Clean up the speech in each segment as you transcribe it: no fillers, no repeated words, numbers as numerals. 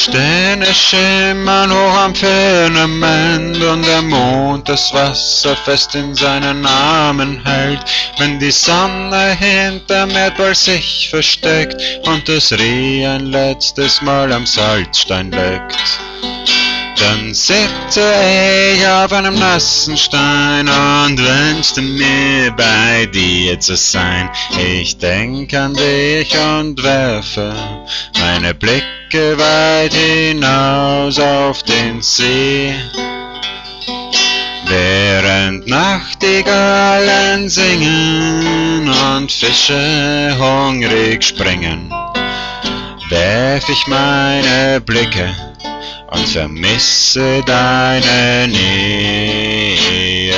Sterne schimmern hoch am Firmament und der Mond das Wasser fest in seinen Armen hält. Wenn die Sonne hinterm Erdball sich versteckt und das Reh ein letztes Mal am Salzstein leckt, dann sitze ich auf einem nassen Stein und wünschte mir bei dir zu sein. Ich denk an dich und werfe meine Blicke weit hinaus auf den See. Während Nachtigallen singen und Fische hungrig springen, werf ich meine Blicke und vermisse deine Nähe.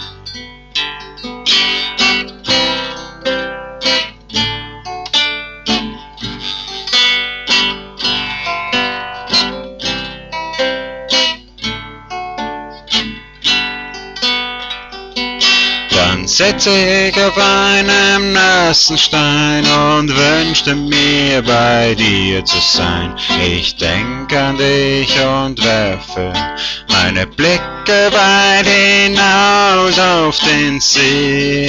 Dann sitze ich auf einem nassen Stein und wünschte mir bei dir zu sein. Ich denk an dich und werfe meine Blicke weit hinaus auf den See.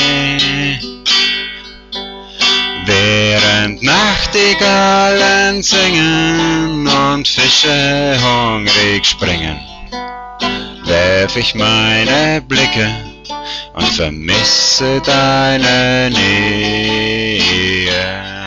Während Nachtigallen singen und Fische hungrig springen, werf ich meine Blicke und vermisse deine Nähe.